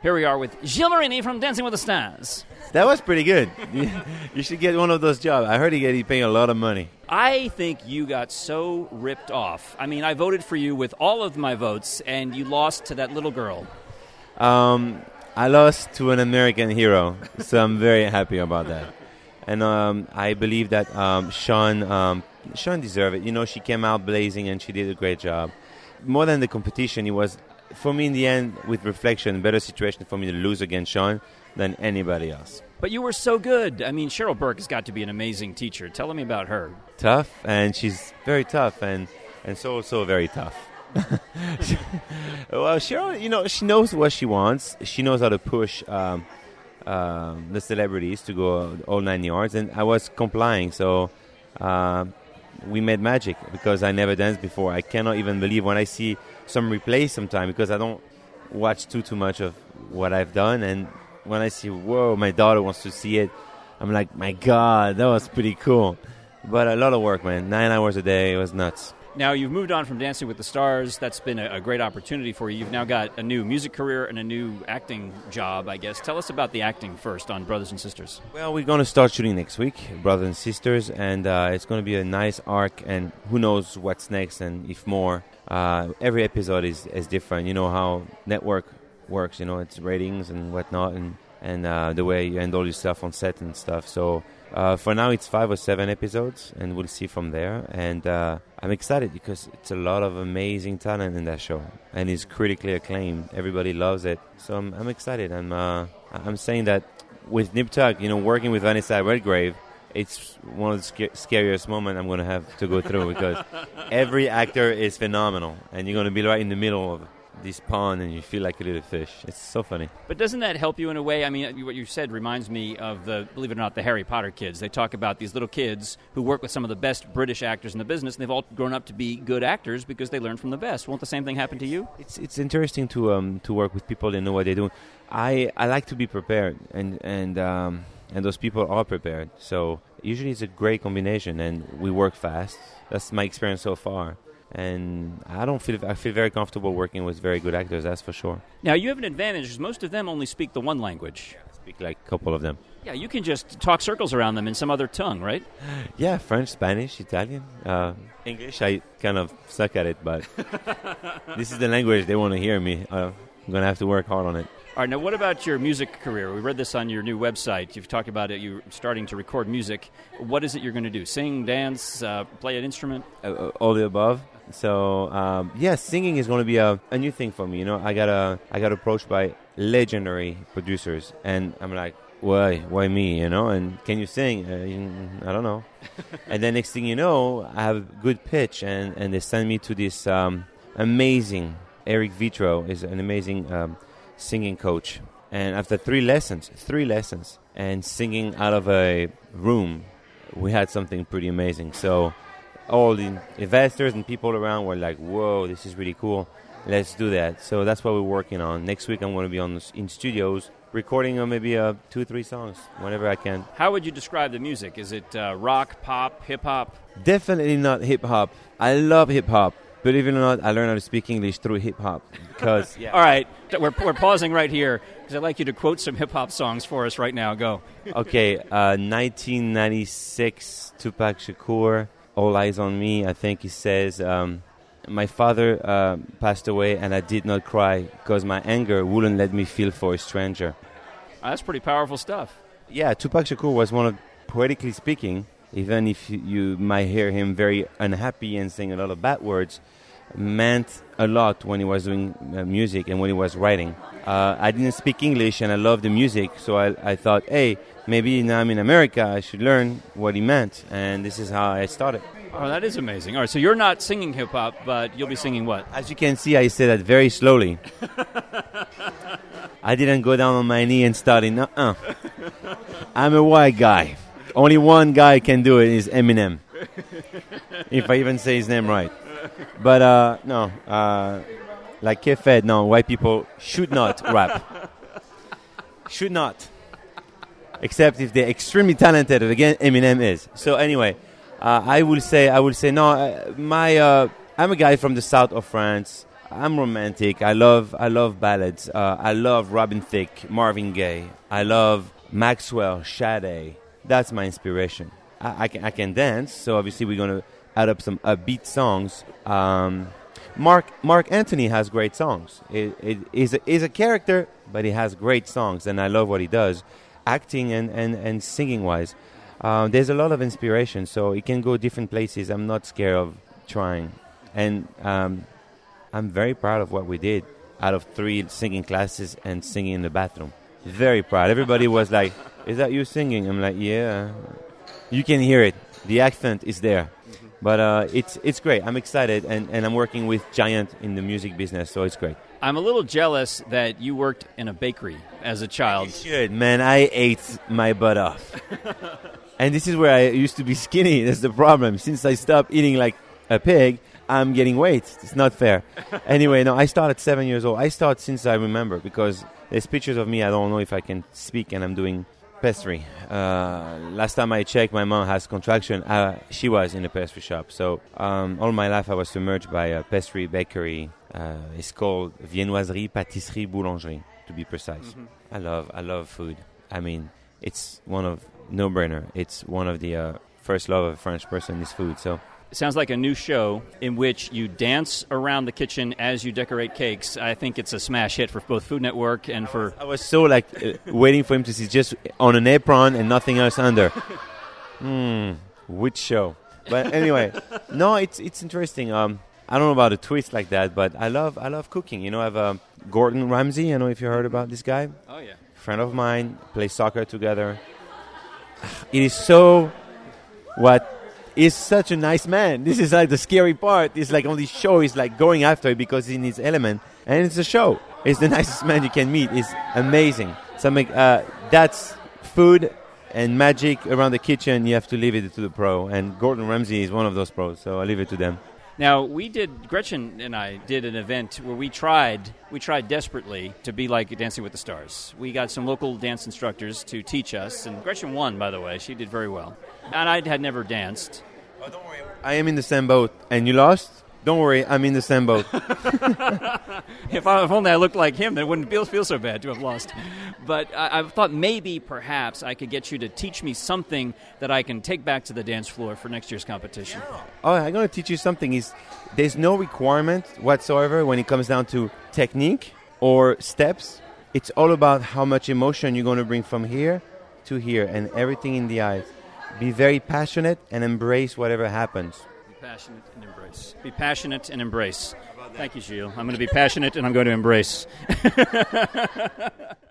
Here we are with Gilles Marini from Dancing with the Stars. That was pretty good. You should get one of those jobs. I heard he paying a lot of money. I think you got so ripped off. I mean, I voted for you with all of my votes, and you lost to that little girl. I lost to an American hero, so I'm very happy about that. And I believe that Sean deserved it. You know, she came out blazing, and she did a great job. More than the competition, it was, for me in the end, with reflection, better situation for me to lose against Sean than anybody else. But you were so good. I mean, Cheryl Burke has got to be an amazing teacher. Tell me about her. Tough, and she's very tough, and so very tough. Well, Cheryl, you know, she knows what she wants. She knows how to push the celebrities to go all 9 yards, and I was complying, so we made magic because I never danced before. I cannot even believe when I see some replays sometime because I don't watch too much of what I've done, and when I see, whoa, my daughter wants to see it, I'm like, my God, that was pretty cool. But a lot of work, man. 9 hours a day, it was nuts. Now, you've moved on from Dancing with the Stars. That's been a great opportunity for you. You've now got a new music career and a new acting job, I guess. Tell us about the acting first on Brothers and Sisters. Well, we're going to start shooting next week, Brothers and Sisters, and it's going to be a nice arc, and who knows what's next and if more. Every episode is different. You know how network works, you know, it's ratings and whatnot, and the way you handle yourself on set and stuff. So for now, it's 5 or 7 episodes, and we'll see from there. And I'm excited because it's a lot of amazing talent in that show, and it's critically acclaimed. Everybody loves it, so I'm excited. I'm saying that with Nip Tuck, you know, working with Vanessa Redgrave, it's one of the scariest moments I'm going to have to go through because every actor is phenomenal, and you're going to be right in the middle of this pond and you feel like a little fish. It's so funny. But doesn't that help you in a way? I mean, what you said reminds me of believe it or not, the Harry Potter kids. They talk about these little kids who work with some of the best British actors in the business, and they've all grown up to be good actors because they learn from the best. Won't the same thing happen to you? It's interesting to work with people that know what they're doing. I like to be prepared, and those people are prepared. So usually it's a great combination, and we work fast. That's my experience so far. And I feel very comfortable working with very good actors, that's for sure. Now, you have an advantage because most of them only speak the one language. I speak like a couple of them. Yeah, you can just talk circles around them in some other tongue, right? Yeah, French, Spanish, Italian. English, I kind of suck at it, but this is the language they want to hear me. I'm going to have to work hard on it. All right, now what about your music career? We read this on your new website. You've talked about it. You're starting to record music. What is it you're going to do? Sing, dance, play an instrument? All the above. So, singing is going to be a new thing for me. You know, I got approached by legendary producers, and I'm like, why me? You know, and can you sing? I don't know. And then next thing you know, I have good pitch, and they send me to this amazing Eric Vitro is an amazing singing coach. And after 3 lessons, and singing out of a room, we had something pretty amazing. So all the investors and people around were like, whoa, this is really cool. Let's do that. So that's what we're working on. Next week I'm going to be in studios recording maybe 2 or 3 songs whenever I can. How would you describe the music? Is it rock, pop, hip-hop? Definitely not hip-hop. I love hip-hop. Believe it or not, I learned how to speak English through hip-hop. Because, All right, we're pausing right here because I'd like you to quote some hip-hop songs for us right now. Go. Okay, 1996, Tupac Shakur, All Eyes on Me. I think he says, my father passed away and I did not cry because my anger wouldn't let me feel for a stranger. That's pretty powerful stuff. Yeah, Tupac Shakur was one of, poetically speaking, even if you might hear him very unhappy and saying a lot of bad words, meant a lot when he was doing music and when he was writing. I didn't speak English and I loved the music, so I thought, hey, maybe now I'm in America, I should learn what he meant, and this is how I started. Oh, that is amazing. All right, so you're not singing hip-hop, but you'll be singing what? As you can see, I say that very slowly. I didn't go down on my knee and start in, I'm a white guy. Only one guy can do it is Eminem. If I even say his name right. But no, like K-Fed, no, white people should not rap. Should not. Except if they're extremely talented. Again, Eminem is. So anyway, I will say no. I'm a guy from the south of France. I'm romantic. I love ballads. I love Robin Thicke, Marvin Gaye. I love Maxwell, Sade. That's my inspiration. I can dance, so obviously we're going to add up some upbeat songs. Mark Anthony has great songs. He's a character, but he has great songs, and I love what he does, acting and singing-wise. There's a lot of inspiration, so it can go different places. I'm not scared of trying. And I'm very proud of what we did out of 3 singing classes and singing in the bathroom. Very proud. Everybody was like, is that you singing? I'm like, yeah. You can hear it. The accent is there. But it's great. I'm excited, and I'm working with giant in the music business, so it's great. I'm a little jealous that you worked in a bakery as a child. You should, man. I ate my butt off. And this is where I used to be skinny. That's the problem. Since I stopped eating like a pig, I'm getting weight. It's not fair. Anyway, no, I started at 7 years old. I started since I remember because there's pictures of me. I don't know if I can speak, and I'm doing pastry. Last time I checked, my mom has contraction. She was in a pastry shop. So all my life I was submerged by a pastry bakery. It's called Viennoiserie, Pâtisserie, Boulangerie, to be precise. Mm-hmm. I love food. I mean, it's one of no-brainer. It's one of the first love of a French person is food. So. It sounds like a new show in which you dance around the kitchen as you decorate cakes. I think it's a smash hit for both Food Network and for... I was so waiting for him to see just on an apron and nothing else under. Which show? But anyway, no, it's interesting. I don't know about a twist like that, but I love cooking. You know, I have Gordon Ramsay. I don't know if you heard about this guy. Oh, yeah. Friend of mine, play soccer together. It is so... He's such a nice man. This is like the scary part. It's like on this show, he's like going after it because he's in his element. And it's a show. He's the nicest man you can meet. It's amazing. So that's food and magic around the kitchen. You have to leave it to the pro. And Gordon Ramsay is one of those pros, so I leave it to them. Now, Gretchen and I did an event where we tried desperately to be like Dancing with the Stars. We got some local dance instructors to teach us, and Gretchen won, by the way. She did very well. And I had never danced. Oh, don't worry. I am in the same boat. And you lost? Don't worry, I'm in the same boat. If only I looked like him, then it wouldn't feel so bad to have lost. But I thought maybe, perhaps, I could get you to teach me something that I can take back to the dance floor for next year's competition. Yeah. Oh, I'm going to teach you something. There's no requirement whatsoever when it comes down to technique or steps. It's all about how much emotion you're going to bring from here to here and everything in the eyes. Be very passionate and embrace whatever happens. Be passionate and embrace. Be passionate and embrace. Thank you, Gilles. I'm going to be passionate and I'm going to embrace.